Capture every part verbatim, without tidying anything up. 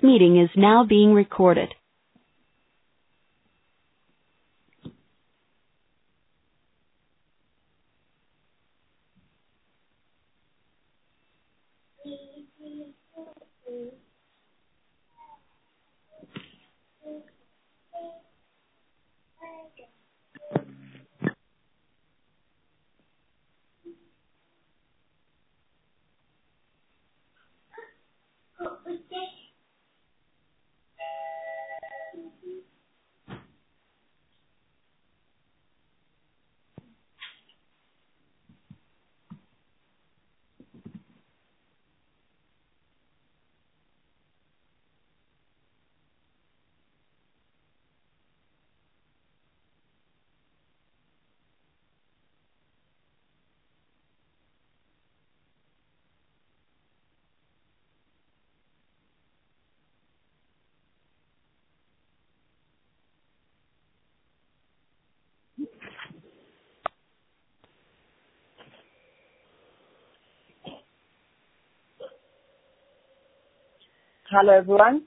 meeting is now being recorded. Hello, everyone.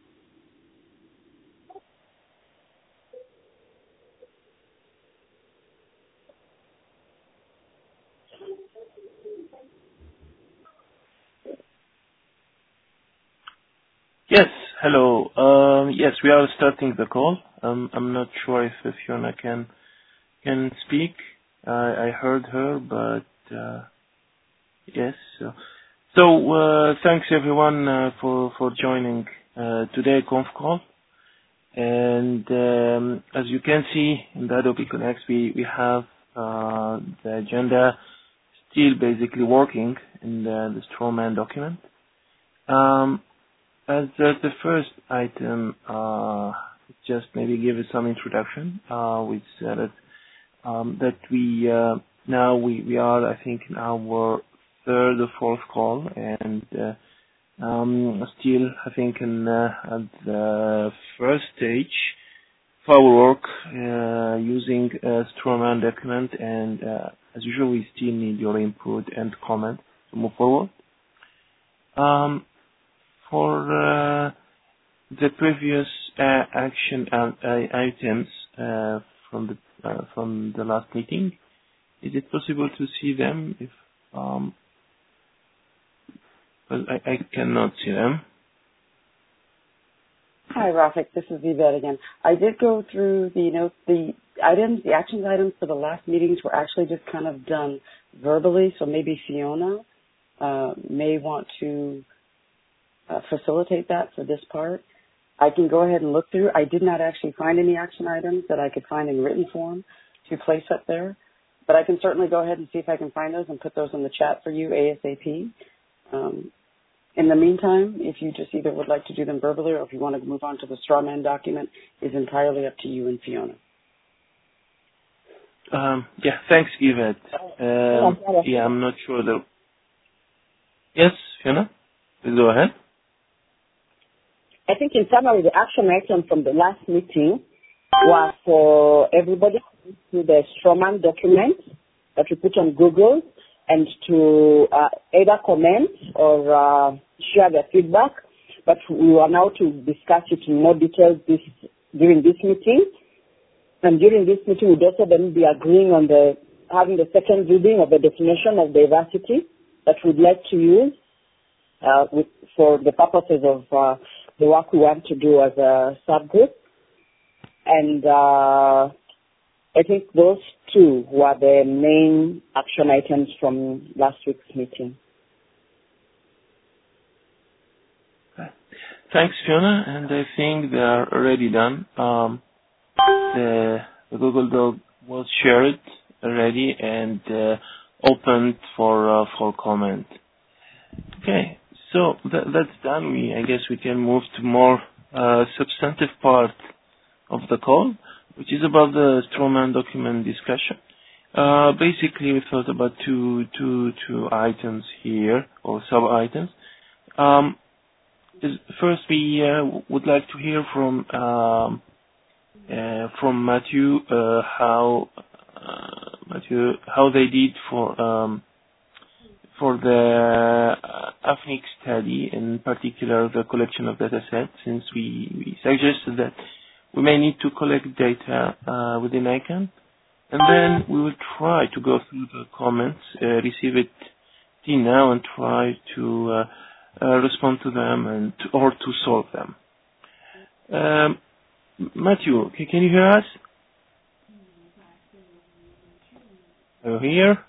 Yes, hello. Um, yes, we are starting the call. Um, I'm not sure if, if Fiona can can speak. I I heard her, but uh, yes. So, so uh, thanks everyone uh, for for joining uh, today conf call. And um, as you can see in the Adobe Connect, we we have uh, the agenda still basically working in the, the Strawman document. Um, As uh, the first item, uh, just maybe give us some introduction, uh, which uh, that um, that we uh, now we, we are I think in our third or fourth call, and uh, um, still I think in uh, at the first stage of our work uh, using a Strawman document, and uh, as usual we still need your input and comment to move forward. Um, For uh, the previous uh, action uh, items uh, from the uh, from the last meeting, is it possible to see them? If um, well, I, I cannot see them. Hi, Rafik. This is Yvette again. I did go through the notes. The items, the action items for the last meetings were actually just kind of done verbally, so maybe Fiona uh, may want to uh, facilitate that for this part. I can go ahead and look through. I did not actually find any action items that I could find in written form to place up there, but I can certainly go ahead and see if I can find those and put those in the chat for you ASAP. Um, in the meantime, if you just either would like to do them verbally or if you want to move on to the Strawman document, is entirely up to you and Fiona. Um, yeah, thanks, Yvette. Um, yeah, I'm not sure though. Yes, Fiona, please go ahead. I think in summary, the action item from the last meeting was for everybody to the Strawman document that we put on Google and to uh, either comment or uh, share their feedback. But we are now to discuss it in more detail this, during this meeting. And during this meeting, we'd also then be agreeing on the having the second reading of the definition of diversity that we'd like to use uh, with, for the purposes of uh, the work we want to do as a subgroup. And uh, I think those two were the main action items from last week's meeting. Thanks, Fiona, and I think they are already done. Um, the, the Google Doc was shared already and uh, opened for uh, for comment. Okay, so that, that's done. We I guess we can move to more uh, substantive part of the call, which is about the Strawman document discussion. Uh, basically, we thought about two two two items here or sub items. Um, is, first, we uh, would like to hear from um, uh, from Matthew uh, how uh, Matthew how they did for um, for the uh, AFNIC study, in particular the collection of data sets, since we, we suggested that we may need to collect data uh, within ICANN, and then we will try to go through the comments, uh, receive it till now, and try to uh, uh, respond to them and or to solve them. Um, Matthew, can you hear us? Are you here?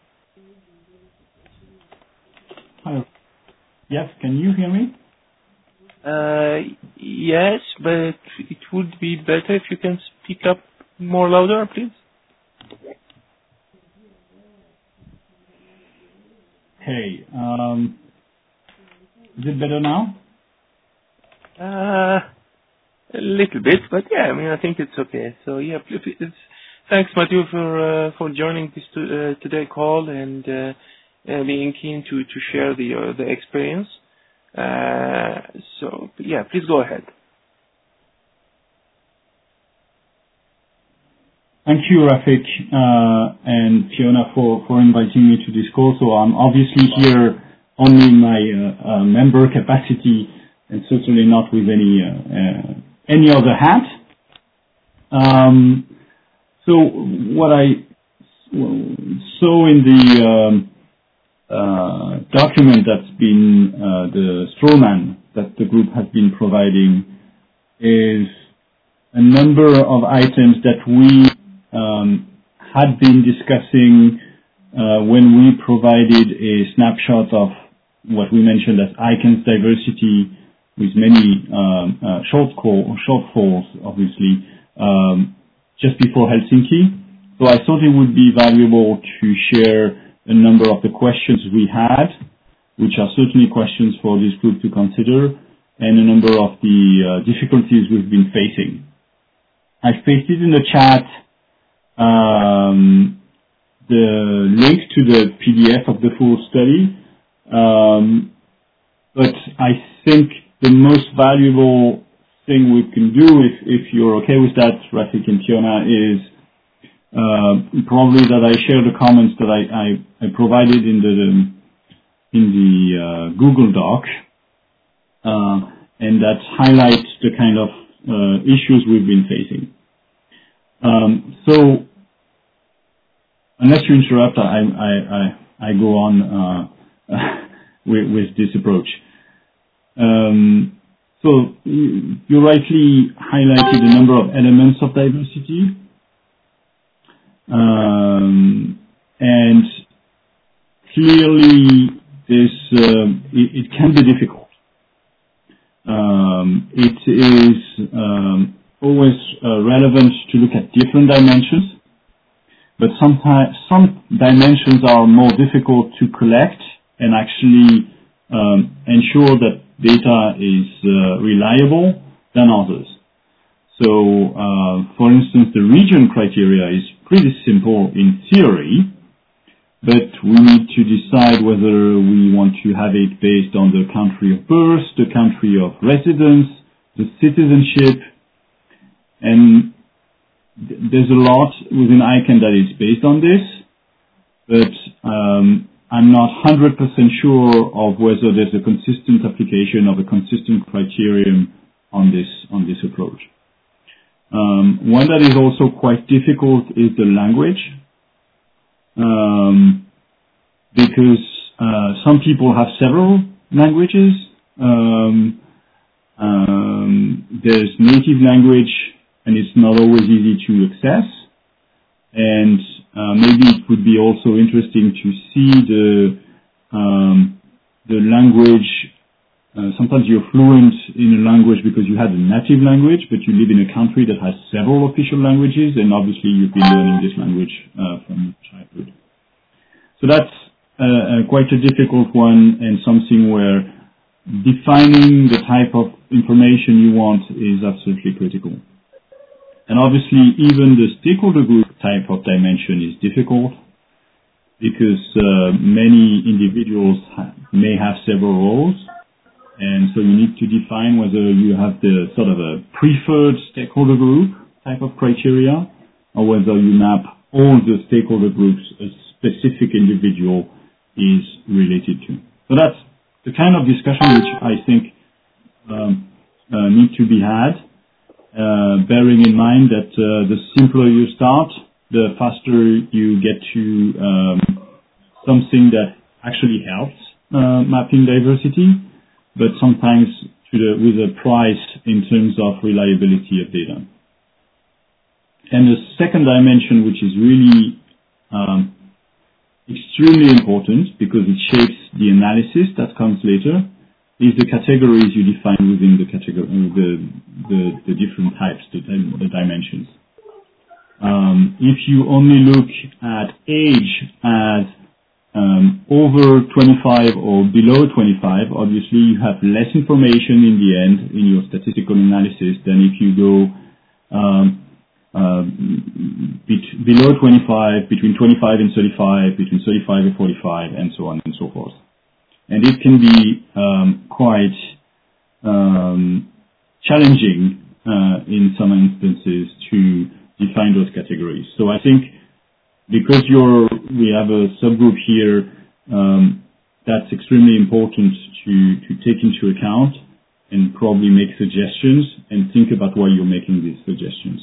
Hello. Yes, can you hear me? Uh, yes, but it would be better if you can speak up more louder, please. Hey, um, is it better now? Uh, a little bit, but yeah, I mean, I think it's okay. So yeah, it's, thanks, Matthew, for uh, for joining this to, uh, today call and uh, uh, being keen to to share the uh, the experience. Uh, so yeah, please go ahead. Thank you, Rafik uh, and Fiona, for, for inviting me to this call. So I'm obviously here only in my uh, uh, member capacity and certainly not with any uh, uh, any other hat. Um, so what I saw in the um, uh, document that's been uh, the strawman that the group has been providing is a number of items that we Um, had been discussing uh, when we provided a snapshot of what we mentioned as ICANN's diversity, with many um, uh, short call, shortfalls, obviously, um, just before Helsinki. So I thought it would be valuable to share a number of the questions we had, which are certainly questions for this group to consider, and a number of the uh, difficulties we've been facing. I've pasted in the chat Um, the link to the P D F of the full study, um, but I think the most valuable thing we can do, if, if you're okay with that, Rafik and Fiona, is uh, probably that I share the comments that I, I, I provided in the in the uh, Google Doc, uh, and that highlights the kind of uh, issues we've been facing. Um, so, unless you interrupt, I, I, I, I go on uh, with, with this approach. Um, so, you, you rightly highlighted a number of elements of diversity, um, and clearly this uh, it, it can be difficult. Um, it is um, always uh, relevant to look at different dimensions, but sometimes some dimensions are more difficult to collect and actually um, ensure that data is uh, reliable than others. So, uh, for instance, the region criteria is pretty simple in theory, but we need to decide whether we want to have it based on the country of birth, the country of residence, the citizenship. And there's a lot within ICANN that is based on this, but um, I'm not one hundred percent sure of whether there's a consistent application of a consistent criterion on this on this approach. Um, one that is also quite difficult is the language, um, because uh, some people have several languages. Um, um, there's native language, and it's not always easy to access. And uh, maybe it would be also interesting to see the um, the language. Uh, sometimes you're fluent in a language because you have a native language, but you live in a country that has several official languages, and obviously you've been learning this language uh, from childhood. So that's uh, uh, quite a difficult one, and something where defining the type of information you want is absolutely critical. And obviously, even the stakeholder group type of dimension is difficult because uh, many individuals ha- may have several roles. And so you need to define whether you have the sort of a preferred stakeholder group type of criteria, or whether you map all the stakeholder groups a specific individual is related to. So that's the kind of discussion which I think um, uh, need to be had, uh, bearing in mind that uh, the simpler you start, the faster you get to um, something that actually helps uh, mapping diversity, but sometimes to the, with a price in terms of reliability of data. And the second dimension, which is really um, extremely important because it shapes the analysis that comes later, is the categories you define within the category, the, the, the different types, the, the dimensions. Um, if you only look at age as um, over twenty-five or below twenty-five, obviously you have less information in the end in your statistical analysis than if you go um, uh, be- below twenty-five, between twenty-five and thirty-five, between thirty-five and forty-five, and so on and so forth. And it can be um, quite um, challenging uh, in some instances to define those categories. So I think because you're, we have a subgroup here, um, that's extremely important to, to take into account and probably make suggestions and think about why you're making these suggestions.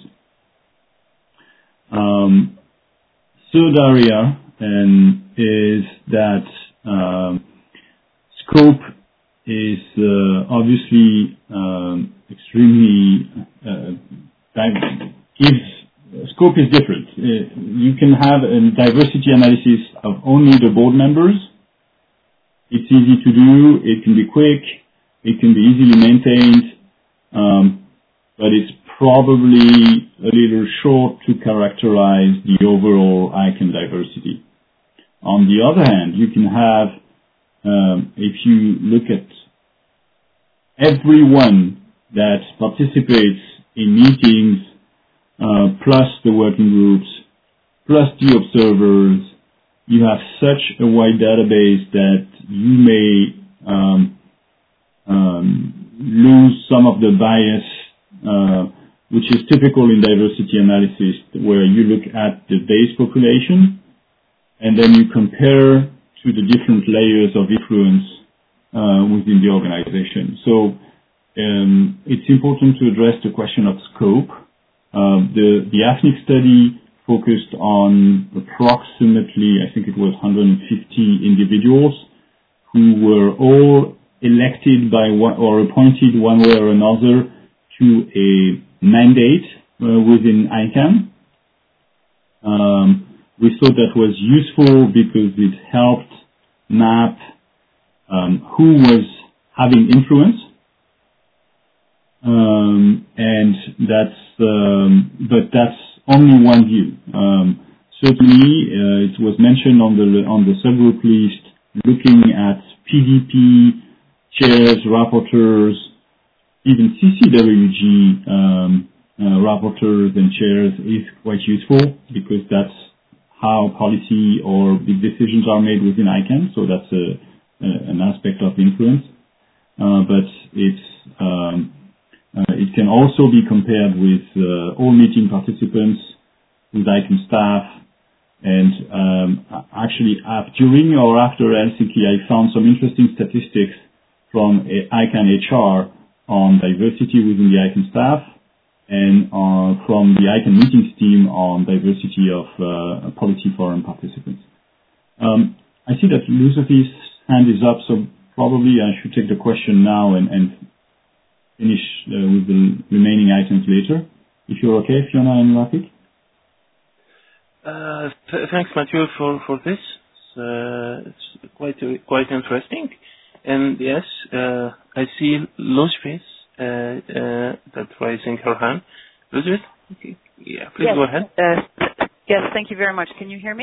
Um, third area and is that um, scope is uh, obviously um, extremely uh, gives scope is different. Uh, you can have a diversity analysis of only the board members. It's easy to do. It can be quick. It can be easily maintained, um, but it's probably a little short to characterize the overall I C A N diversity. On the other hand, you can have Um, if you look at everyone that participates in meetings, uh, plus the working groups, plus the observers, you have such a wide database that you may um, um, lose some of the bias, uh, which is typical in diversity analysis, where you look at the base population and then you compare to the different layers of influence uh, within the organization. So um, it's important to address the question of scope. Uh, the, the A F N I C study focused on approximately, I think it was one hundred fifty individuals who were all elected by one, or appointed one way or another to a mandate uh, within I C A N. Um, We thought that was useful because it helped map um, who was having influence, um, and that's um, but that's only one view. Um, certainly, uh, it was mentioned on the on the subgroup list, looking at P D P chairs, rapporteurs, even C C W G um, uh, rapporteurs and chairs is quite useful because that's how policy or big decisions are made within I C A N, so that's a, a, an aspect of influence. Uh, but it's, um, uh, it can also be compared with uh, all meeting participants, with I C A N staff, and um, actually after, during or after Helsinki, I found some interesting statistics from I C A N H R on diversity within the I C A N staff, and uh, from the I C A N meetings team on diversity of uh, policy forum participants. Um, I see that Lucifer's hand is up, so probably I should take the question now and, and finish uh, with the remaining items later. If you're okay, Fiona and Rafik? Uh, th- thanks, Mathieu, for, for this. It's, uh, it's quite uh, quite interesting. And yes, uh, I see Lucifer Uh, uh, that's raising her hand. Elizabeth? Okay. Yeah, please yes. go ahead. Uh, yes, thank you very much. Can you hear me?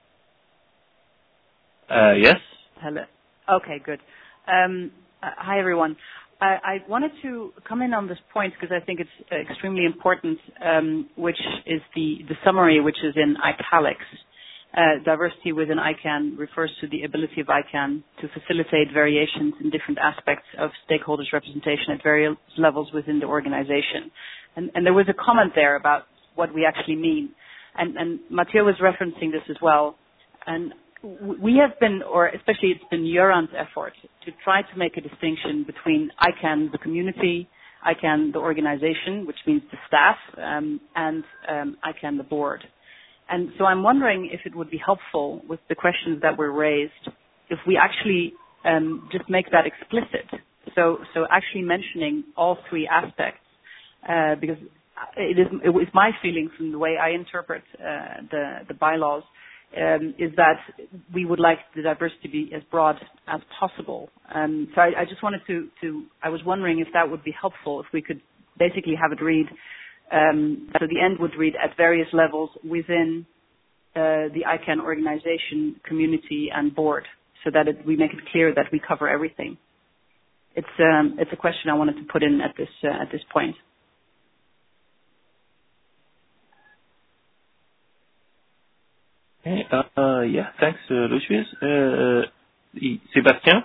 Uh, yes. Hello. Okay, good. Um, uh, hi, everyone. I, I wanted to come in on this point because I think it's extremely important, um, which is the, the summary, which is in italics. Uh, diversity within I C A N refers to the ability of I C A N to facilitate variations in different aspects of stakeholders' representation at various levels within the organization. And, and there was a comment there about what we actually mean. And, and Mathieu was referencing this as well. And we have been, or especially it's been Göran's effort to try to make a distinction between ICANN, the community, ICANN, the organization, which means the staff, um, and um, ICANN, the board. And so I'm wondering if it would be helpful with the questions that were raised, if we actually um, just make that explicit. So, so actually mentioning all three aspects, uh, because it is, it was my feeling from the way I interpret uh, the, the bylaws, um, is that we would like the diversity to be as broad as possible. Um, so I, I just wanted to, to, I was wondering if that would be helpful, if we could basically have it read, um, so the end would read at various levels within uh, the ICANN organization, community, and board, so that it, we make it clear that we cover everything. It's, um, it's a question I wanted to put in at this, uh, at this point. Okay, uh, uh, yeah, thanks, uh, Lucius. Uh, Sébastien?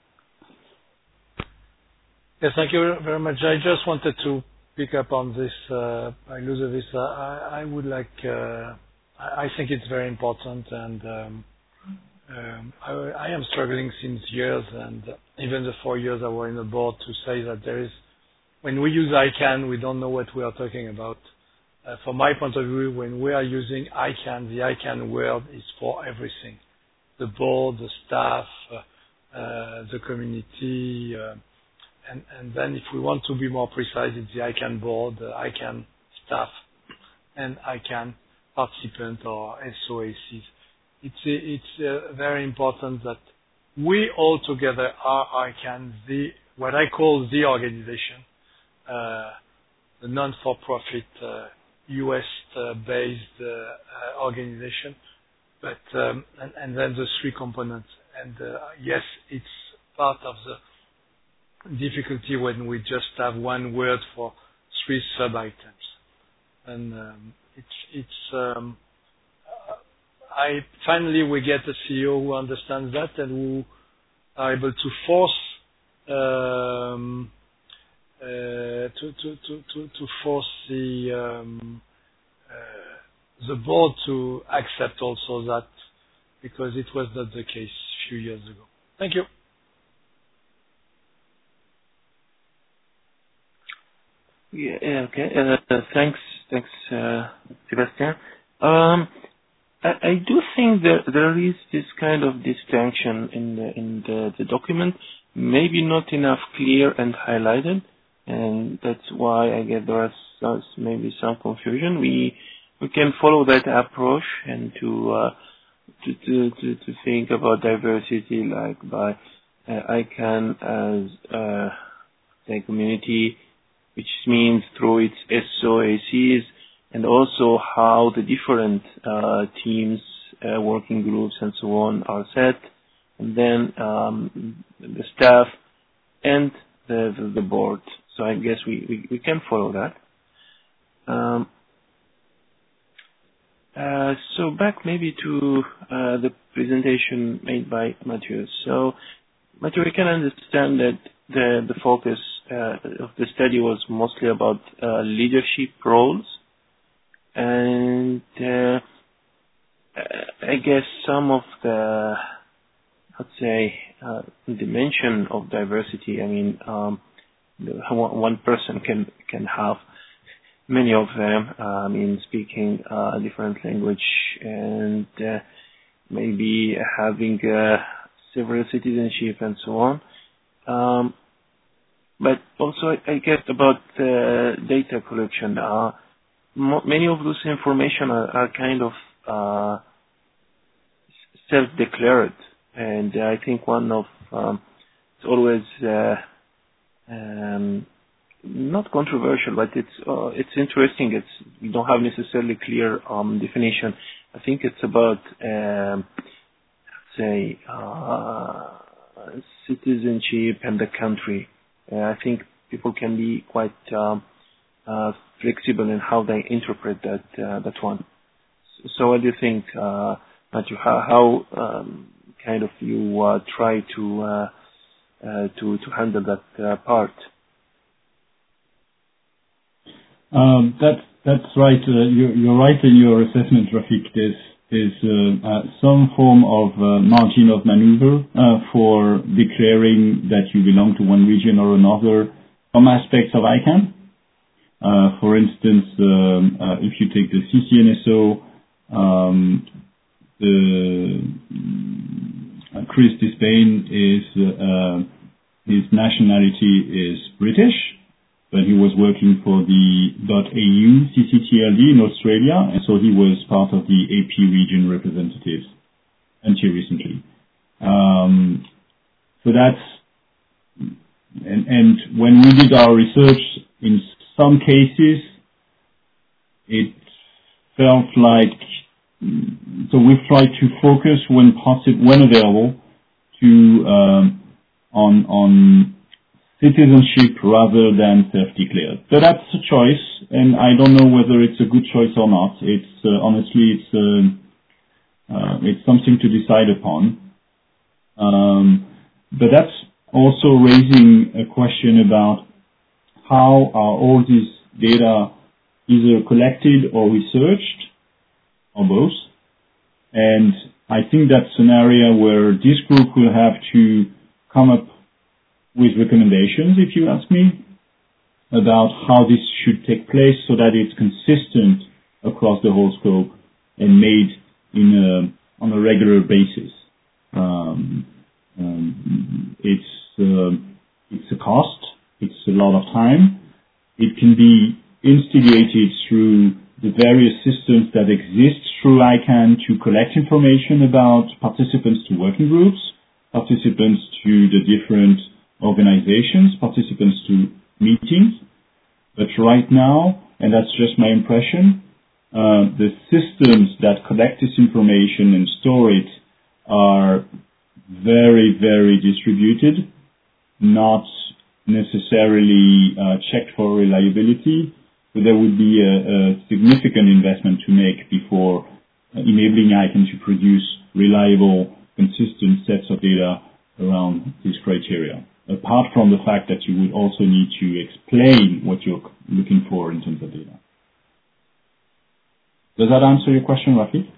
Yes, thank you very much. I just wanted to pick up on this, uh, Ludovic. I, I would like, uh, I think it's very important, and um, um, I, I am struggling since years, and even the four years I were in the board, to say that there is, when we use ICANN, we don't know what we are talking about. Uh, from my point of view, when we are using ICANN, the ICANN word is for everything. The board, the staff, uh, uh, the community, uh, and, and then if we want to be more precise, it's the ICANN board, the ICANN staff, and ICANN participant or S O A Cs. It's, it's uh, very important that we all together are ICANN, the, what I call the organization, uh, the non-for-profit uh, U S-based uh, uh, organization, but um, and, and then the three components. And uh, yes, it's part of the difficulty when we just have one word for three sub-items. And um, it's it's. Um, I finally we get a C E O who understands that and who are able to force. Um, Uh, to, to, to, to, to force the um, uh, the board to accept also that, because it was not the case a few years ago. Thank you. Yeah, yeah okay. Uh, thanks, thanks, uh, Sébastien. Um, I, I do think that there is this kind of distinction in the in the, the document, maybe not enough clear and highlighted. And that's why I guess there is maybe some confusion. We we can follow that approach and to uh, to, to to to think about diversity like by uh, ICANN as uh, a community, which means through its S O A Cs, and also how the different uh, teams, uh, working groups, and so on are set, and then um, the staff and the the, the board. So I guess we, we, we can follow that. Um, uh, so back maybe to uh, the presentation made by Mathieu. So Mathieu, we can understand that the, the focus uh, of the study was mostly about uh, leadership roles. And uh, I guess some of the, let's say, uh, dimension of diversity, I mean, um, one person can can have many of them. Uh, I mean, speaking uh, a different language and uh, maybe having uh, several citizenship and so on. Um, but also, I guess about uh, data collection. Uh, mo- many of those information are, are kind of uh, self-declared, and I think one of um, it's always. Uh, Um, not controversial, but it's uh, it's interesting. It's we don't have necessarily clear um, definition. I think it's about um, say uh, citizenship and the country. Uh, I think people can be quite um, uh, flexible in how they interpret that uh, that one. So, what do you think, uh, Mathieu? How, how um, kind of you uh, try to uh, Uh, to to handle that uh, part? Um, that's that's right. Uh, you're, you're right in your assessment, Rafik. There's is uh, uh, some form of uh, margin of maneuver uh, for declaring that you belong to one region or another, some aspects of I CANN. Uh, for instance, um, uh, if you take the C C N S O, um, the uh, Chris Despain is uh, his nationality is British, but he was working for the .au C C T L D in Australia, and so he was part of the A P region representatives until recently. Um, so that's, and, and when we did our research, in some cases, it felt like, so we've tried to focus when possible, when available, to um, on on citizenship rather than self-declared. But that's a choice, and I don't know whether it's a good choice or not. It's uh, honestly, it's uh, uh, it's something to decide upon. Um, but that's also raising a question about how are all these data either collected or researched, or both. And I think that's an area where this group will have to come up with recommendations, if you ask me, about how this should take place so that it's consistent across the whole scope and made in a, on a regular basis. Um, um, it's uh, it's a cost. It's a lot of time. It can be instigated through the various systems that exist through I CANN to collect information about participants to working groups, participants to the different organizations, participants to meetings. But right now, and that's just my impression, uh, the systems that collect this information and store it are very, very distributed, not necessarily uh, checked for reliability. So there would be a, a significant investment to make before uh, enabling I CANN to produce reliable, consistent sets of data around these criteria, apart from the fact that you would also need to explain what you're looking for in terms of data. Does that answer your question, Rafi?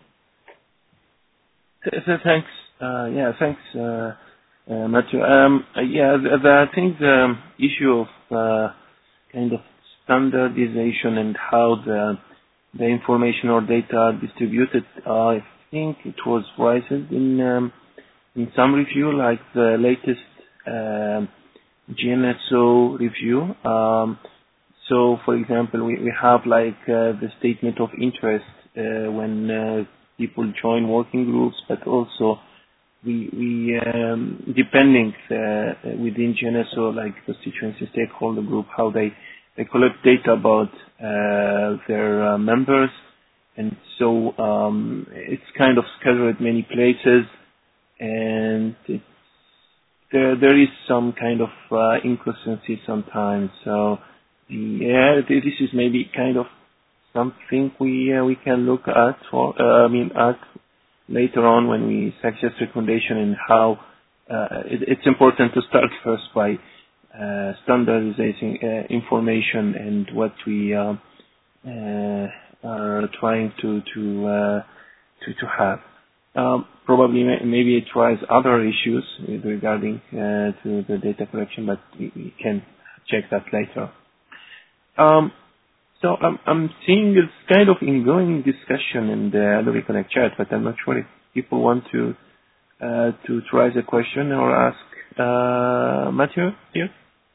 Thanks. Uh, yeah, thanks, uh, uh, Mathieu. Um, uh, yeah, the, the, I think the issue of uh, kind of standardization and how the the information or data are distributed, uh, I think it was raised in um, in some review, like the latest uh, G N S O review. Um, so, for example, we, we have like uh, the statement of interest uh, when uh, people join working groups, but also we, we um, depending uh, within G N S O, like constituency stakeholder group, how they, they collect data about uh, their uh, members. And so um, it's kind of scattered at many places, and it's, there there is some kind of uh, inconsistency sometimes. So yeah, this is maybe kind of something we uh, we can look at for uh, I mean at later on when we suggest recommendation and how uh, it, it's important to start first by uh, standardizing uh, information and what we uh, uh, are trying to to uh, to to have. Um, probably maybe it tries other issues regarding uh, to the data collection, but we, we can check that later. Um, so I'm, I'm seeing this kind of ongoing discussion in the Adobe Connect chat, but I'm not sure if people want to uh, to try the question or ask uh, Mathieu here.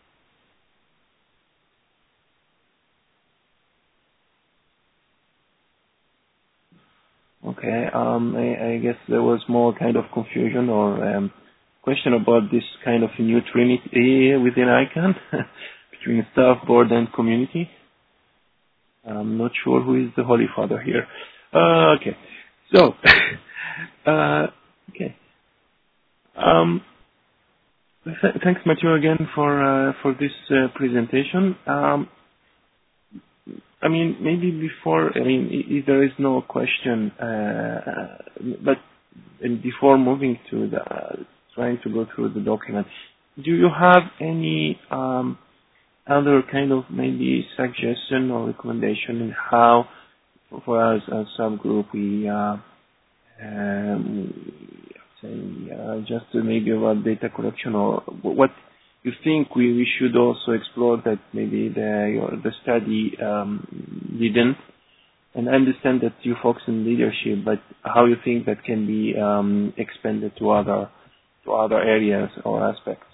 Okay, um, I, I guess there was more kind of confusion or um, question about this kind of new trinity within I CANN between staff, board, and community. I'm not sure who is the Holy Father here. Uh, okay, so uh, okay. Um, th- thanks, Mathieu, again for uh, for this uh, presentation. Um, I mean, maybe before, I mean, if there is no question, uh, but and before moving to the, uh, trying to go through the document, do you have any um, other kind of maybe suggestion or recommendation in how, for us as subgroup, we uh, um, say, uh, just maybe about data collection, or what you think we, we should also explore that maybe the your, the study um, didn't. And I understand that you focus on leadership, but how you think that can be um, expanded to other to other areas or aspects?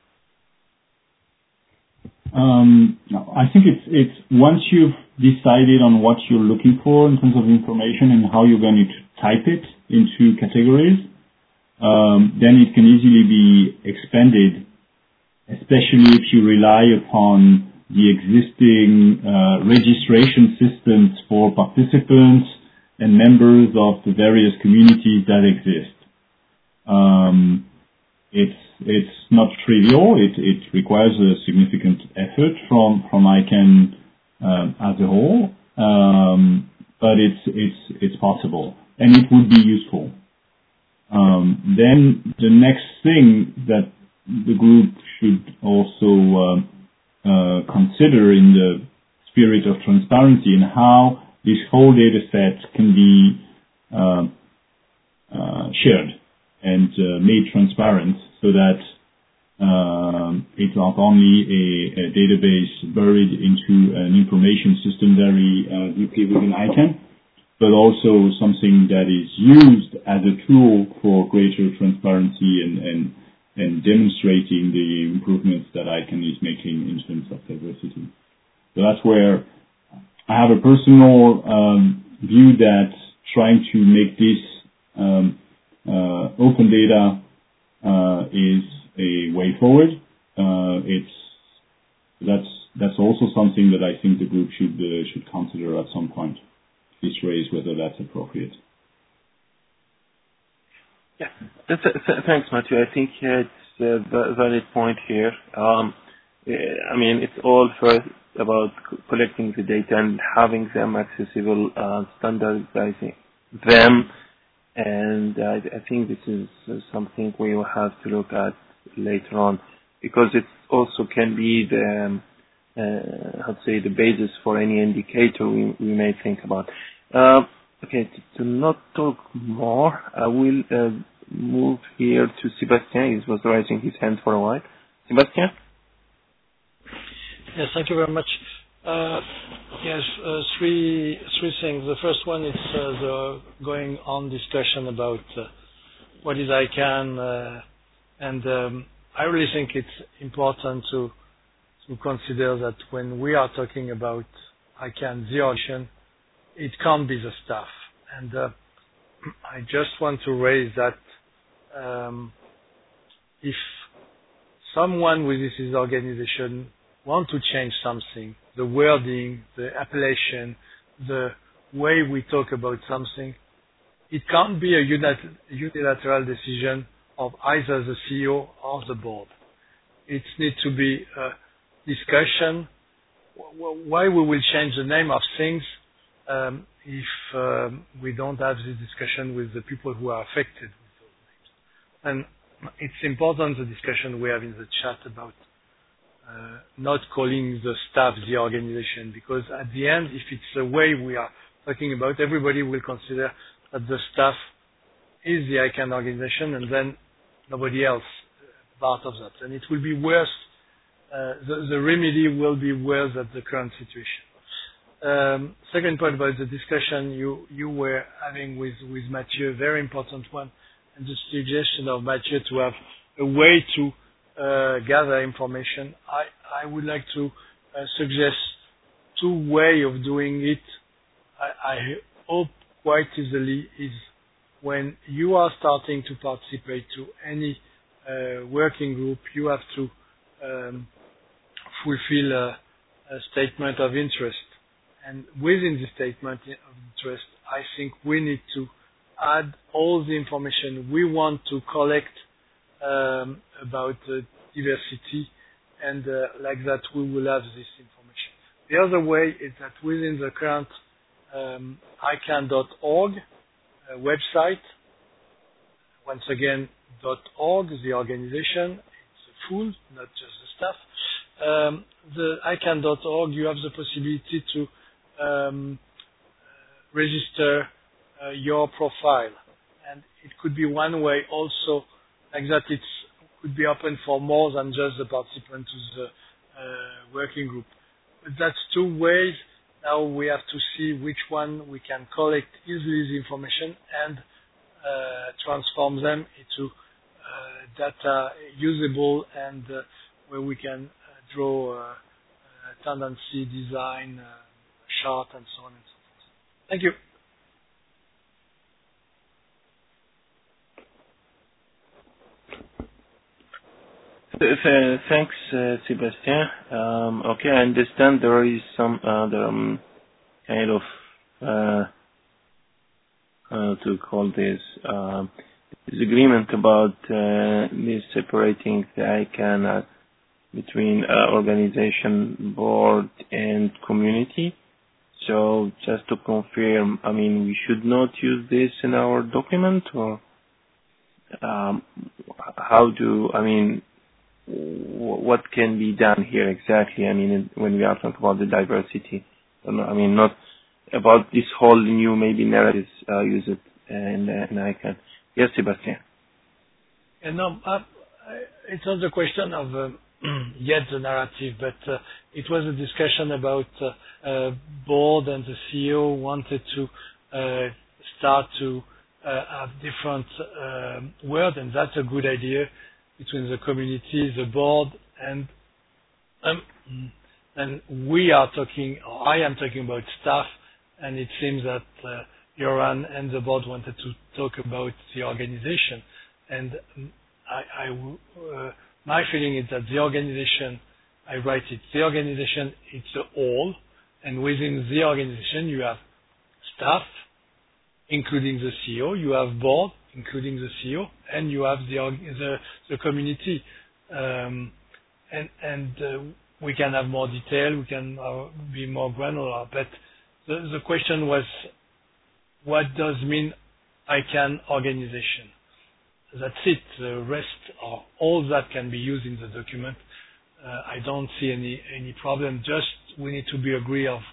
Um, no, I think it's it's once you've decided on what you're looking for in terms of information and how you're going to type it into categories, um, then it can easily be expanded, especially if you rely upon the existing uh, registration systems for participants and members of the various communities that exist. Um, it's it's not trivial. It it requires a significant effort from from ICANN um, as a whole, um, but it's it's it's possible and it would be useful. Um, then the next thing that the group should also uh, uh, consider in the spirit of transparency and how this whole data set can be uh, uh, shared and uh, made transparent so that um, it's not only a, a database buried into an information system very uh, deeply within ICANN, but also something that is used as a tool for greater transparency and, and, and demonstrating the improvements that ICANN is making in terms of diversity. So that's where I have a personal um, view that trying to make this um, uh, open data uh, is a way forward. Uh, it's that's that's also something that I think the group should uh, should consider at some point. This raise whether that's appropriate. Yeah, that's a, th- thanks, Mathieu. I think it's a valid point here. Um, I mean, it's all first about c- collecting the data and having them accessible, uh, standardizing them, and uh, I think this is uh, something we will have to look at later on, because it also can be the um, uh, how to say the basis for any indicator we, we may think about. Uh, okay, to, to not talk more, I will uh, move here to Sébastien. He was raising his hand for a while. Sébastien? Yes, thank you very much. Uh, yes, uh, three three things. The first one is uh, the going on discussion about uh, what is ICANN, uh, and um, I really think it's important to to consider that when we are talking about ICANN zero organization, it can't be the staff. And uh, I just want to raise that um, if someone with this organization want to change something, the wording, the appellation, the way we talk about something, it can't be a unilateral decision of either the C E O or the board. It needs to be a discussion why we will change the name of things um, if um, we don't have this discussion with the people who are affected with those names. And it's important, the discussion we have in the chat about uh, not calling the staff the organization, because at the end, if it's the way we are talking about, everybody will consider that the staff is the ICANN organization and then nobody else part of that. And it will be worse, uh, the, the remedy will be worse than the current situation. Um, second point about the discussion you, you were having with, with Mathieu, very important one, and the suggestion of Mathieu to have a way to uh, gather information. I, I would like to uh, suggest two ways of doing it. I, I hope quite easily is when you are starting to participate to any uh, working group, you have to um, fulfill a, a statement of interest. And within the statement of interest, I think we need to add all the information we want to collect um, about uh, diversity, and uh, like that we will have this information. The other way is that within the current um, ICANN dot org uh, website, once again, .org, the organization, it's full, not just the staff. Um, the ICANN dot org, you have the possibility to um, register uh, your profile. and it could be one way also, like that it could be open for more than just the participants to the uh, working group. But that's two ways. Now we have to see which one we can collect easily the information and uh, transform them into uh, data usable and uh, where we can uh, draw uh, uh, tendency, design, uh, chart, and so on and so forth. Thank you. Thanks, uh, Sébastien. Um, okay, I understand there is some other um, kind of uh, uh, to call this uh, disagreement about uh, this separating the I CANN uh, between uh, organization, board, and community. So just to confirm, I mean, we should not use this in our document, or um, how do, I mean, what can be done here exactly? I mean, when we are talking about the diversity, I mean, not about this whole new maybe narratives uh, use it in, in I CANN. Yes, Sébastien. And no, uh, it's not the question of uh, yet the narrative, but uh, it was a discussion about uh, uh, board and the C E O wanted to uh, start to uh, have different uh, words, and that's a good idea between the community, the board, and um, and we are talking, or I am talking about staff, and it seems that uh, Joran and the board wanted to talk about the organization. And I, I, uh, my feeling is that the organization, I write it, the organization, it's a whole, and within the organization you have staff, including the C E O, you have board, including the C E O, and you have the the, the community, um, and and uh, we can have more detail, we can uh, be more granular. But the, the question was, what does mean I CANN organization? That's it. The rest, or all that, can be used in the document. Uh, I don't see any any problem. Just we need to be agree of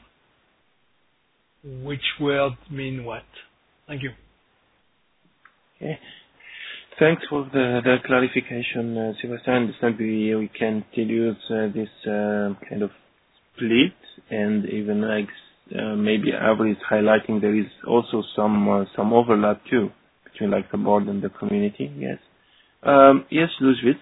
which word mean what. Thank you. Okay. Thanks for the, the clarification, uh, Sébastien. I understand we, we can still use uh, this uh, kind of split, and even like uh, maybe Avery is highlighting there is also some uh, some overlap too between like the board and the community. Yes. Um, yes, Luzwitz.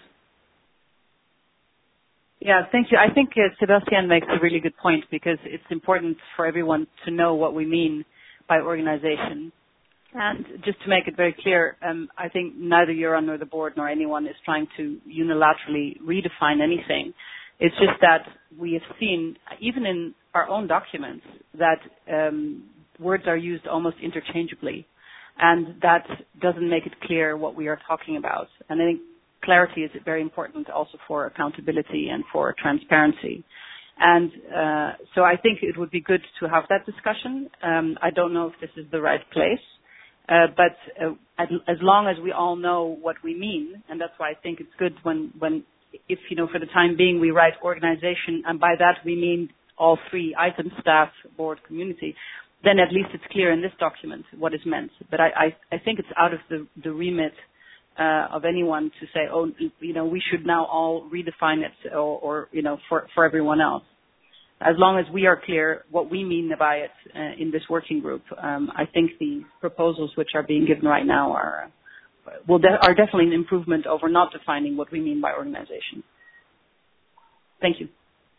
Yeah, thank you. I think uh, Sébastien makes a really good point, because it's important for everyone to know what we mean by organization. And just to make it very clear, um, I think neither Joran nor the board nor anyone is trying to unilaterally redefine anything. It's just that we have seen, even in our own documents, that um, words are used almost interchangeably, and that doesn't make it clear what we are talking about. And I think clarity is very important also for accountability and for transparency. And uh, so I think it would be good to have that discussion. Um, I don't know if this is the right place. Uh, but uh, as, as long as we all know what we mean, and that's why I think it's good when, when, if, you know, for the time being we write organization, and by that we mean all three items, staff, board, community, then at least it's clear in this document what is meant. But I, I, I think it's out of the, the remit uh, of anyone to say, oh, you know, we should now all redefine it, or, or you know, for, for everyone else. As long as we are clear what we mean by it uh, in this working group, um, I think the proposals which are being given right now are uh, will de- are definitely an improvement over not defining what we mean by organization. Thank you.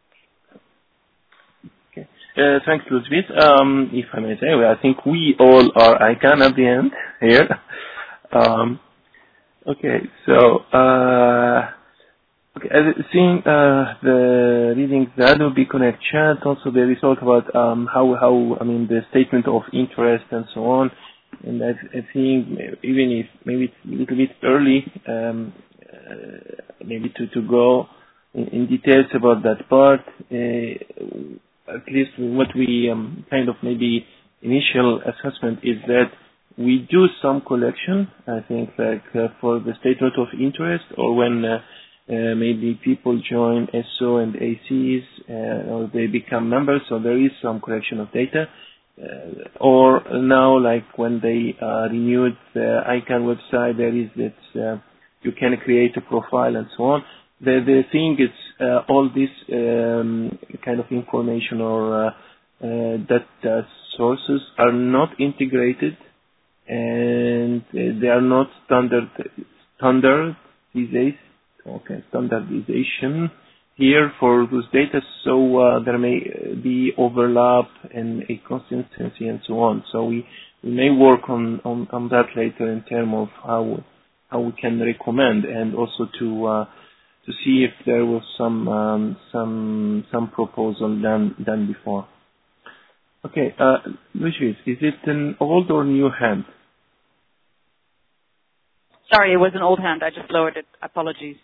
Okay. Uh, thanks, Luzwitz. Um, if I may say, I think we all are I CANN at the end here. Um, okay, so. Uh, Okay, as seeing uh, the reading the Adobe Connect chat, also there is talk about um, how how I mean the statement of interest and so on, and I, I think even if maybe it's a little bit early, um, uh, maybe to to go in, in details about that part. Uh, at least what we um, kind of maybe initial assessment is that we do some collection. I think like uh, for the statement of interest, or when uh, Uh, maybe people join S O and A Cs, uh, or they become members, so there is some collection of data. uh, or now, like when they uh, renewed the ICANN website, there is that uh, you can create a profile and so on. The the thing is, uh, all this um, kind of information or uh, uh, data sources are not integrated, and uh, they are not standard standard these days. Okay, standardization here for those data, so uh, there may be overlap and inconsistency and so on. So we, we may work on, on, on that later in terms of how how we can recommend, and also to uh, to see if there was some um, some some proposal done done before. Okay, uh, Lucius, is it an old or new hand? Sorry, it was an old hand. I just lowered it. Apologies.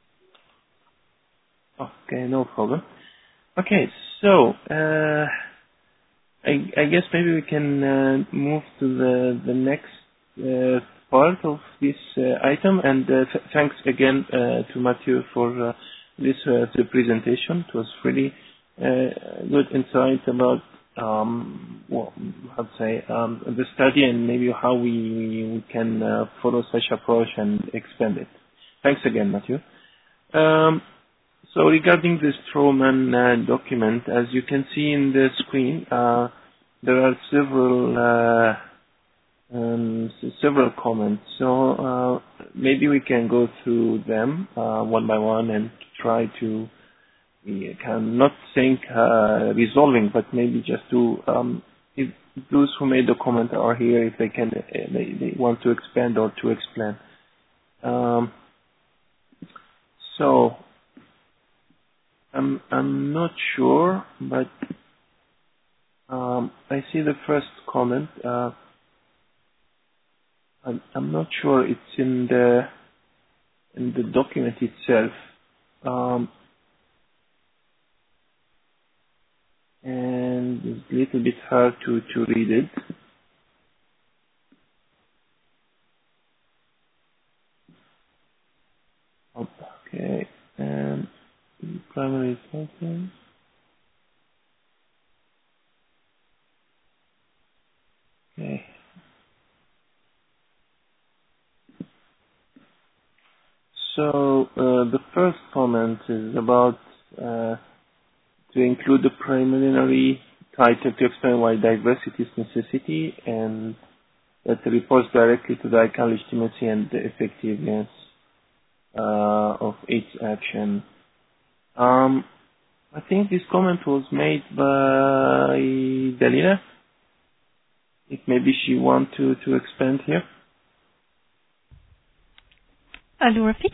Okay, no problem. Okay, so uh, I, I guess maybe we can uh, move to the the next uh, part of this uh, item. And uh, th- thanks again uh, to Mathieu for uh, this uh, the presentation. It was really uh, good insight about um, well, how to say um, the study and maybe how we, we can uh, follow such approach and expand it. Thanks again, Mathieu. Um, So regarding the Stroman uh, document, as you can see in the screen, uh, there are several uh, um, s- several comments. So uh, maybe we can go through them uh, one by one and try to, we can not think uh, resolving, but maybe just to, um, if those who made the comment are here, if they can, uh, they, they want to expand or to explain. Um, so. I'm I'm not sure, but um, I see the first comment. Uh, I'm I'm not sure it's in the in the document itself, um, and it's a little bit hard to to read it. Okay, um, primary sentence. Okay. So uh, the first comment is about uh, to include the preliminary title to explain why diversity is necessity, and that reports directly to the ICANN legitimacy and the effectiveness uh, of each action. Um, I think this comment was made by Dalila. If maybe she want to, to expand here. Hello, Rafik.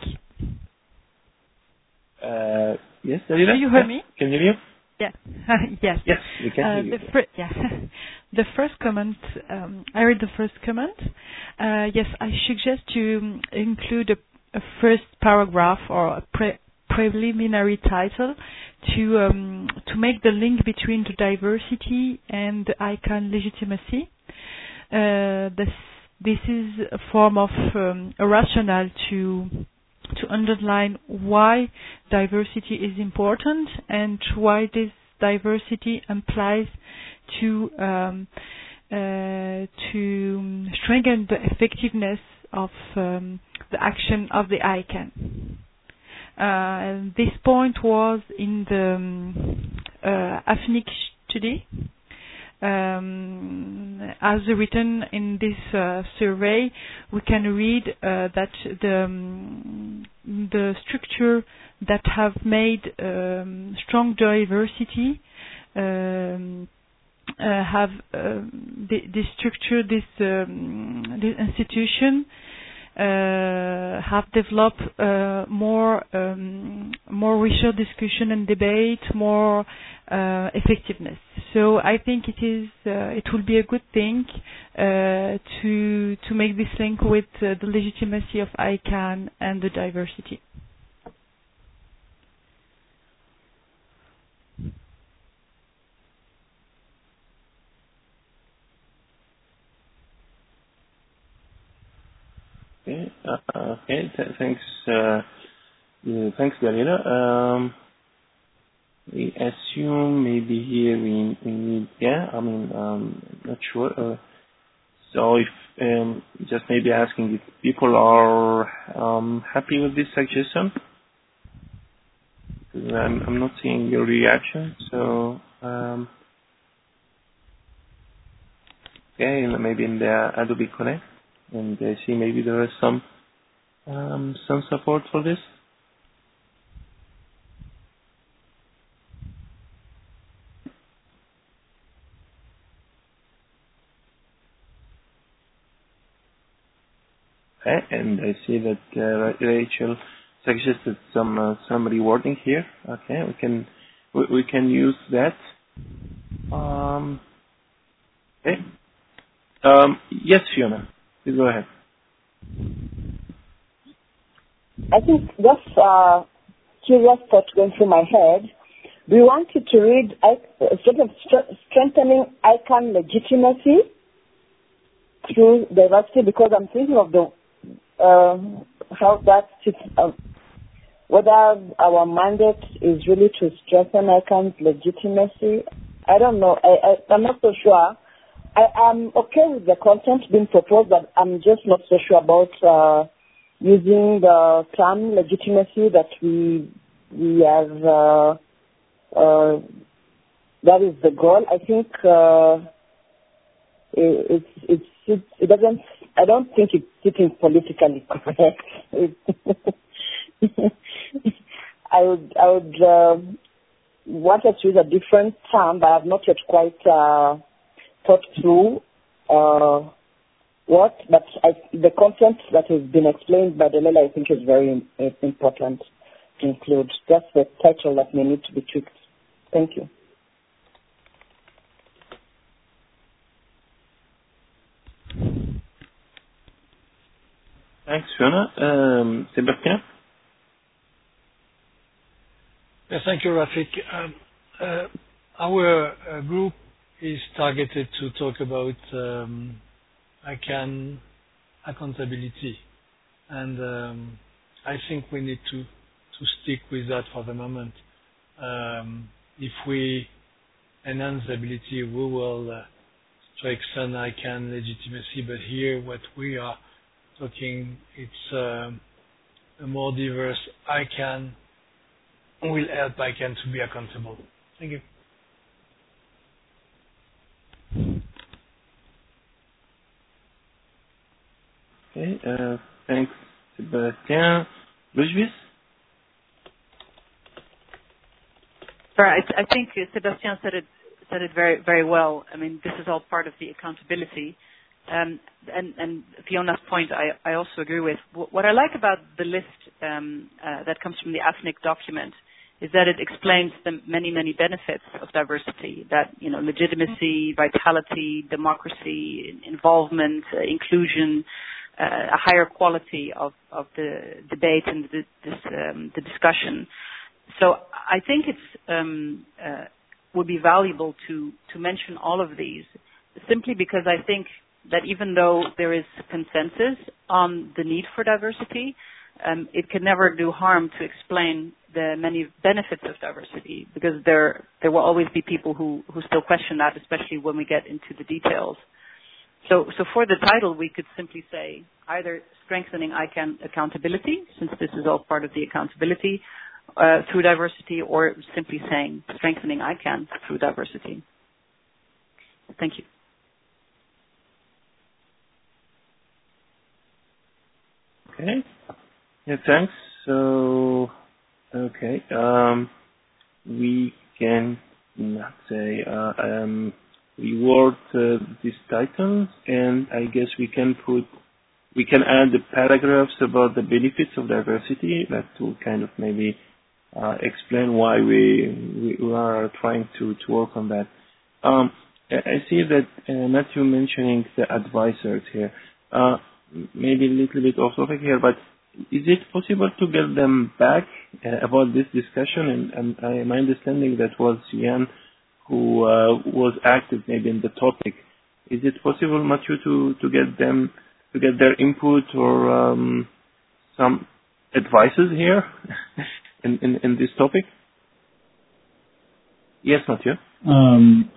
Uh, yes, Dalila? Do you hear yeah. me? Can you hear me? Yeah. Yes. Yes, we can Uh, hear you. the fir- yeah. The first comment, um, I read the first comment. Uh, yes, I suggest to um, include a, a first paragraph or a pre- preliminary title to um, to make the link between the diversity and the ICANN legitimacy. Uh, this this is a form of um, a rationale to to underline why diversity is important and why this diversity applies to um, uh, to strengthen the effectiveness of um, the action of the ICANN. Uh, this point was in the um, uh, AFNIC study. Um, as written in this uh, survey, we can read uh, that the um, the structure that have made um, strong diversity um, uh, have um, the, this structure, this um, this institution uh, have developed uh, more um, more richer discussion and debate, more uh, effectiveness. So I think it is uh, it will be a good thing uh, to to make this link with uh, the legitimacy of ICANN and the diversity. Okay, uh, okay. Th- thanks, uh, yeah, thanks, Dalila. Um, we assume maybe here we, we need, yeah, I mean, um, not sure. Uh, so if um, just maybe asking if people are um, happy with this suggestion. I'm, I'm not seeing your reaction, so um, okay, maybe in the Adobe Connect, and I see maybe there is some um, some support for this. Okay, and I see that uh, Rachel suggested some uh, some rewarding here. Okay, we can we, we can use that. Um, okay. Um, yes, Fiona, please go ahead. I think just uh, curious thought going through my head. We wanted to read uh, sort of st- strengthening ICANN legitimacy through diversity, because I'm thinking of the uh, how that sits, uh, whether our mandate is really to strengthen ICANN's legitimacy. I don't know. I, I, I'm not so sure. I am okay with the content being proposed, but I'm just not so sure about uh, using the term legitimacy that we we have. Uh, uh, that is the goal. I think uh, it, it's it's it, it doesn't. I don't think it's sitting politically correct. I would I would uh, want us to use a different term, but I've not yet quite uh, thought through uh, what. But I, the content that has been explained by Delela, I think, is very uh, important to include. Just the title that may need to be tweaked. Thank you. Thanks, Fiona. Um, Sébastien? Yes, thank you, Rafik. Um, uh, our uh, group is targeted to talk about um, ICANN accountability, and um, I think we need to, to stick with that for the moment. Um, if we enhance the ability, we will uh, strengthen ICANN legitimacy, but here what we are talking, it's um, a more diverse ICANN will help ICANN to be accountable. Thank you. Okay, uh, thanks, Sébastien. Luis? Sorry, I, I think Sébastien said it said it very very well. I mean, this is all part of the accountability. Um, and, and Fiona's point, I, I also agree with. What I like about the list um, uh, that comes from the A F N I C document is that it explains the many, many benefits of diversity, that, you know, legitimacy, vitality, democracy, involvement, uh, inclusion, uh, a higher quality of, of the debate and the, this, um, the discussion. So I think it's um, uh, would be valuable to, to mention all of these, simply because I think that even though there is consensus on the need for diversity, um, it can never do harm to explain the many benefits of diversity, because there there will always be people who, who still question that, especially when we get into the details. So, so for the title, we could simply say either strengthening ICANN accountability, since this is all part of the accountability, uh, through diversity, or simply saying strengthening ICANN through diversity. Thank you. Okay. Yeah, thanks. So, okay. Um, we can not say uh, um, reward uh, these titles, and I guess we can put we can add the paragraphs about the benefits of diversity that will kind of maybe uh, explain why we we are trying to, to work on that. Um, I see that uh, Matthew mentioning the advisors here. Uh, maybe a little bit off topic here, but is it possible to get them back uh, about this discussion? And, and I, my understanding that was Jan who uh, was active maybe in the topic. Is it possible, Matthew, to, to get them to get their input or um, some advices here in, in, in this topic? Yes, Matthew. Um,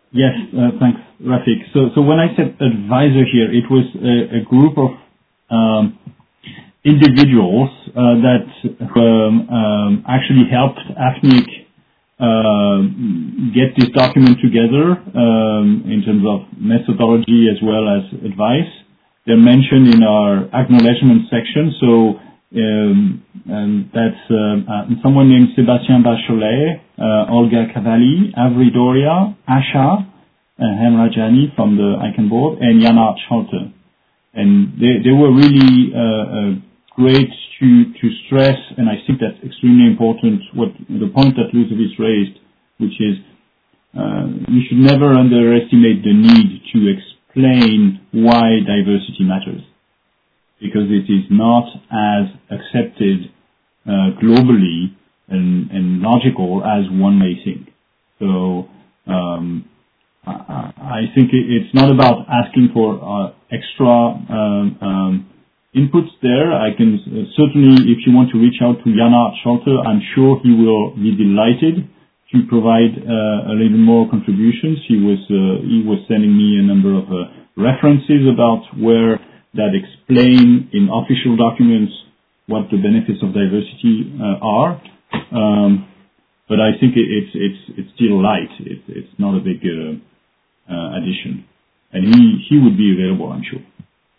Yes, uh, thanks, Rafik. So, so when I said advisor here, it was a, a group of um, individuals uh, that um, um, actually helped AFNIC uh, get this document together um, in terms of methodology as well as advice. They're mentioned in our acknowledgement section. So um, and that's uh, uh, someone named Sébastien Bachelet, uh, Olga Cavalli, Avri Doria, Asha, uh, Hemrajani from the ICANN board, and Jana Scholte. And they, they were really uh, uh, great to, to stress, and I think that's extremely important, what the point that Ludovic raised, which is uh, we should never underestimate the need to explain why diversity matters, because it is not as accepted uh, globally and, and logical as one may think. So um, I, I think it, it's not about asking for uh, extra um, um, inputs there. I can uh, certainly, if you want to reach out to Jana Scholte, I'm sure he will be delighted to provide uh, a little more contributions. He was uh, he was sending me a number of uh, references about where that explain in official documents what the benefits of diversity uh, are. Um, but I think it, it's it's it's still light. It, it's not a big uh, uh, addition, and he he would be available, I'm sure.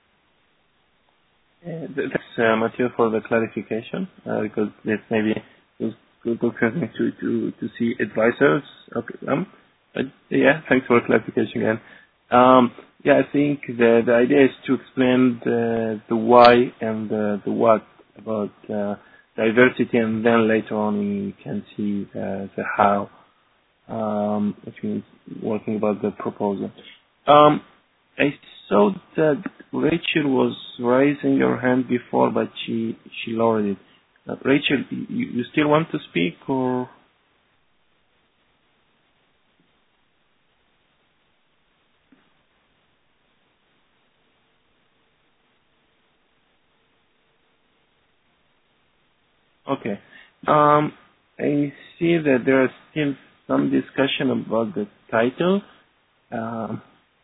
Uh, thanks, uh, Mathieu, for the clarification, uh, because this maybe was good to to to see advisors. Okay, um, but yeah, thanks for clarification again. Um, yeah, I think the the idea is to explain the the why and the the what about uh, diversity, and then later on we can see the, the how, um, which means working about the proposal. Um, I saw that Rachel was raising her hand before, but she she lowered it. Uh, Rachel, you, you still want to speak, or? Okay. Um, I see that there is still some discussion about the title. Um,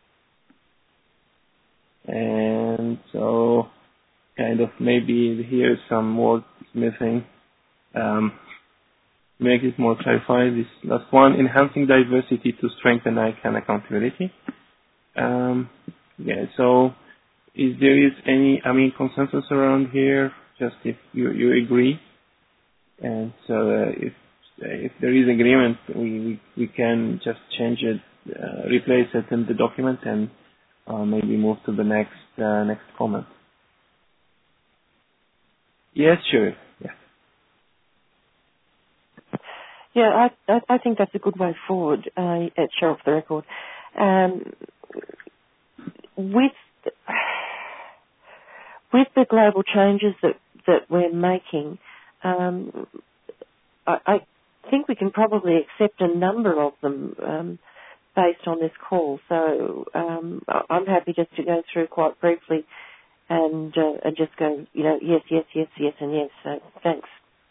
and so kind of maybe here some words missing. Um, make it more clarified. This last one, enhancing diversity to strengthen ICANN accountability. Um, yeah, so is there is any, I mean, consensus around here, just if you, you agree? And so uh, if if there is agreement, we, we, we can just change it, uh, replace it in the document, and uh, maybe move to the next uh, next comment. Yes, sure. Yeah. Yeah, I, I I think that's a good way forward. Uh, at show off the record, um, with with the global changes that that we're making. Um, I, I think we can probably accept a number of them um, based on this call. So um, I'm happy just to go through quite briefly and uh, and just go, you know, yes, yes, yes, yes, and yes. So thanks.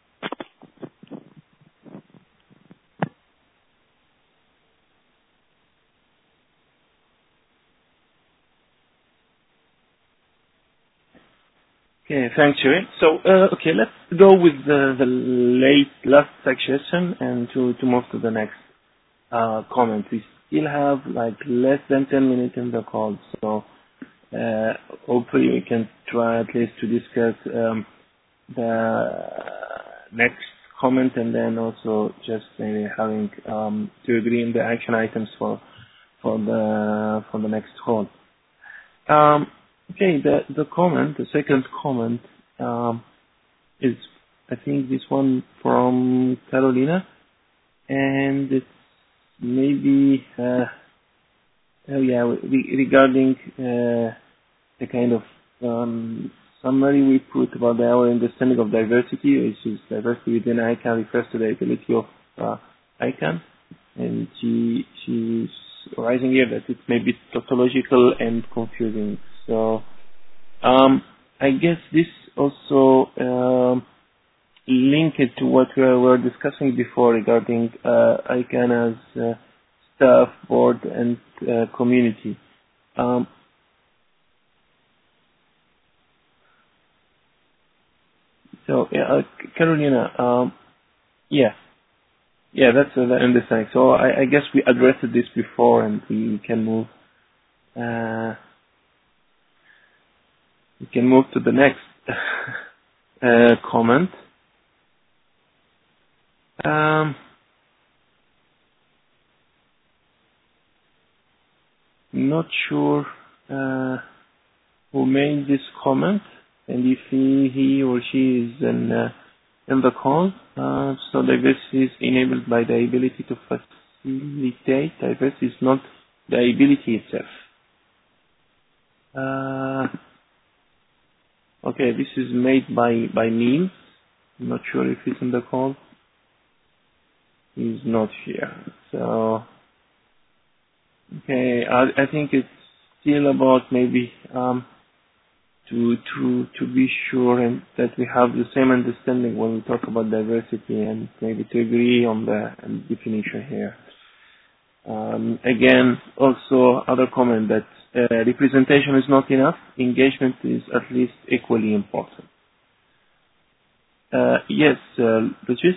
Okay, thanks, Sherry. So, uh, okay, let's go with the, the late last section and to, to move to the next uh, comment. We still have like less than ten minutes in the call, so uh, hopefully we can try at least to discuss um, the next comment, and then also just maybe having um, to agree in the action items for for the for the next call. Um, Okay, the, the comment, the second comment, um, is, I think, this one from Carolina, and it's maybe, uh, oh yeah, re- regarding uh, the kind of um, summary we put about our understanding of diversity, which is diversity within ICANN refers to the ability of uh, ICANN, and she she's raising here that it may be tautological and confusing. So, um, I guess this also um, linked to what we were discussing before regarding uh, ICANN as uh, staff, board, and uh, community. Um, so, uh, Carolina, um, yeah, yeah, that's uh, the understanding. So I, I guess we addressed this before, and we can move. Uh, we can move to the next uh, comment. Um, not sure uh, who made this comment, and if he, he or she is in, uh, in the call. Uh, so diversity is enabled by the ability to facilitate. Diversity is not the ability itself. Uh, okay, this is made by, by Neil. I'm not sure if he's in the call. He's not here. So, okay, I, I think it's still about maybe um, to to to be sure and that we have the same understanding when we talk about diversity, and maybe to agree on the um, definition here. Um, again, also other comment that uh, representation is not enough. Engagement is at least equally important. Uh, yes, uh, Lucis?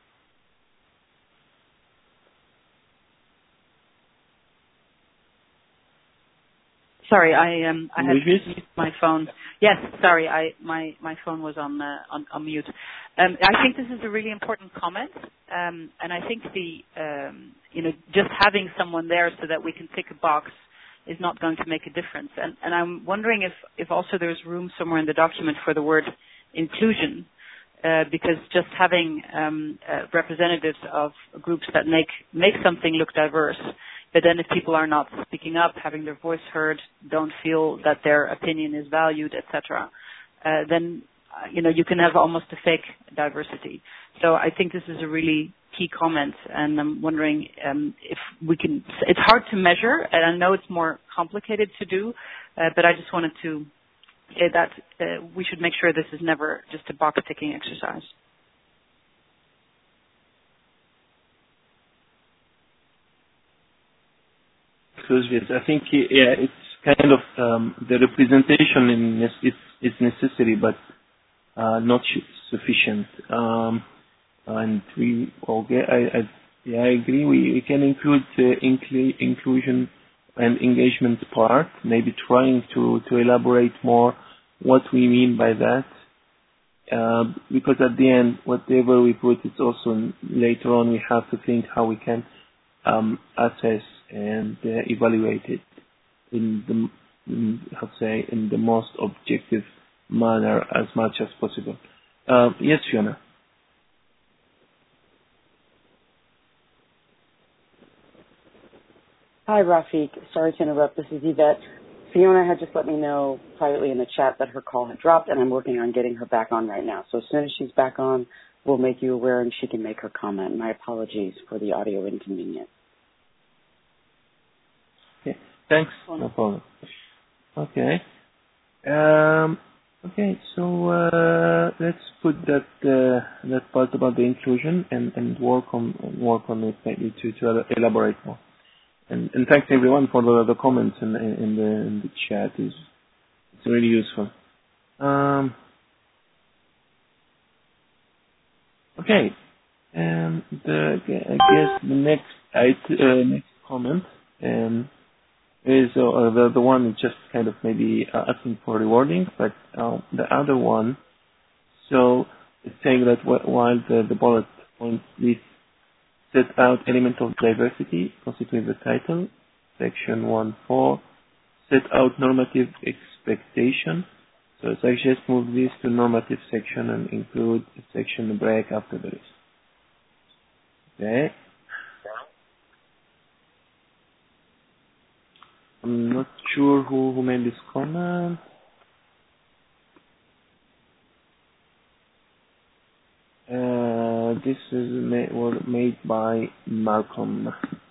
Sorry, I um I had to mute my phone. Yes, sorry, I my my phone was on uh, on, on mute. Um, I think this is a really important comment, um, and I think the um, you know just having someone there so that we can tick a box is not going to make a difference. And and I'm wondering if if also there's room somewhere in the document for the word inclusion, uh, because just having um, uh, representatives of groups that make make something look diverse. But then if people are not speaking up, having their voice heard, don't feel that their opinion is valued, et cetera, uh, then, uh, you know, you can have almost a fake diversity. So I think this is a really key comment, and I'm wondering um, if we can, it's hard to measure, and I know it's more complicated to do, uh, but I just wanted to say that uh, we should make sure this is never just a box-ticking exercise. I think yeah, it's kind of um, the representation in is is necessary, but uh, not sufficient. Um, and we okay, I, I yeah I agree. We, we can include the incl- inclusion and engagement part. Maybe trying to to elaborate more what we mean by that. Uh, because at the end, whatever we put, it's also later on we have to think how we can um, assess and uh, evaluate it in the in, how to say in the most objective manner as much as possible. Uh, yes, Fiona. Hi, Rafiq. Sorry to interrupt. This is Yvette. Fiona had just let me know privately in the chat that her call had dropped, and I'm working on getting her back on right now. So as soon as she's back on, we'll make you aware and she can make her comment. My apologies for the audio inconvenience. Okay, thanks. No problem. Okay. Um, okay, so uh, let's put that uh, that part about the inclusion and, and work on work on it maybe to, to elaborate more. And, and thanks everyone for the, the comments in, in the in the chat. Is it's really useful. Um, okay. Um, the I guess the next uh, next comment um, is uh, the the one is just kind of maybe uh, asking for rewarding, but uh, the other one. So it's saying that while the, the bullet point lists set out element of diversity constituting the title, section one four, set out normative expectation. So I suggest move this to normative section and include a section break after the list. Okay. I'm not sure who, who made this comment. Uh, this is made, was made by Malcolm.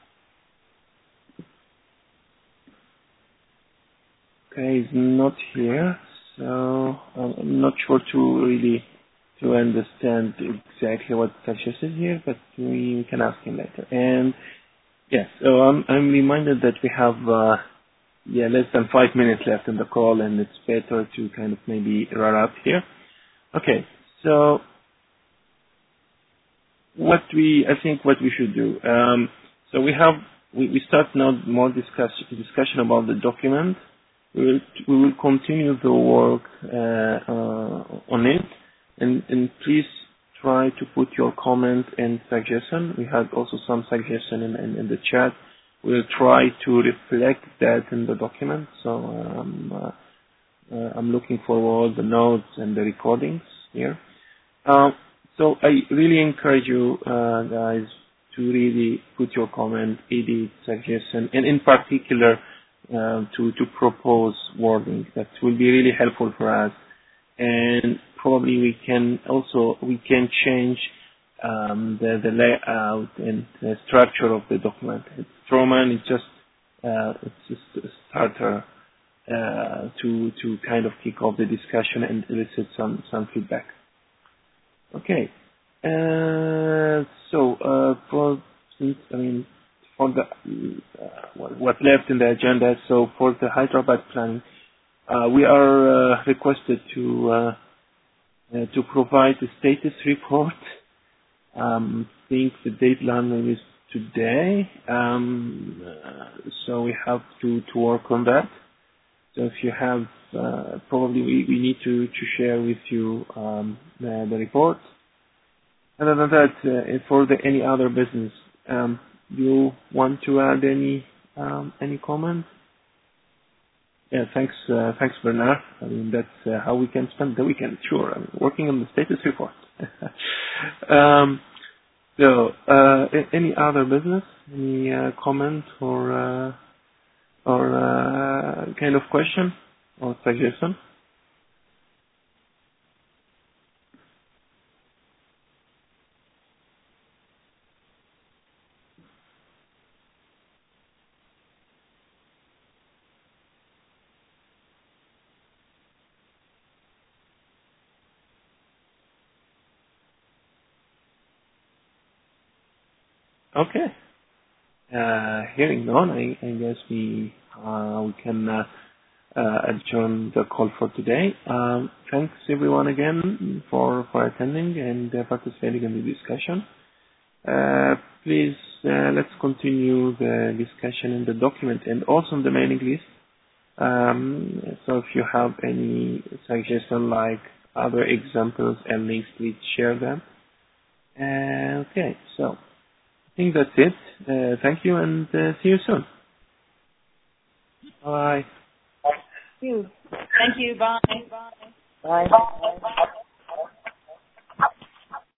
Okay, he's not here, so I'm not sure to really to understand exactly what suggested here, but we can ask him later. And Yes. So I'm I'm reminded that we have uh, yeah less than five minutes left in the call, and it's better to kind of maybe wrap up here. Okay. So what we I think what we should do. Um, so we have we, we start now more discuss, discussion about the document. We will we will continue the work uh, uh, on it, and and please try to put your comment and suggestion. We had also some suggestion in, in, in the chat. We'll try to reflect that in the document. So um, uh, uh, I'm looking forward to the notes and the recordings here. Uh, so I really encourage you uh, guys to really put your comment, edit, suggestion, and in particular uh, to to propose wording. That will be really helpful for us. And probably we can also we can change um, the the layout and the structure of the document. It's Stroman is just uh, it's just a starter uh, to to kind of kick off the discussion and elicit some some feedback. Okay, uh, so uh, for since I mean for the uh, what, what left in the agenda. So for the Hyderabad planning. Uh, we are uh, requested to uh, uh, to provide a status report. Um, I think the deadline is today, um, uh, so we have to, to work on that. So if you have, uh, probably we, we need to, to share with you um, the, the report. Other than that, uh, for the, any other business, um, do you want to add any um, any comments? Yeah, thanks, uh, thanks, Bernard. I mean, that's uh, how we can spend the weekend. Sure, I mean, working on the status report. um, so, uh, any other business? Any uh, comment or uh, or uh, kind of question or suggestion? Okay. Uh, hearing none, I, I guess we uh, we can uh, uh, adjourn the call for today. Um, thanks everyone again for, for attending and uh, participating in the discussion. Uh, please uh, let's continue the discussion in the document and also in the mailing list. Um, so if you have any suggestion like other examples and links, please share them. Uh, okay, so. I think that's it. Uh, thank you and uh, see you soon. Bye. Thank you. Thank you. Bye. Bye. Bye.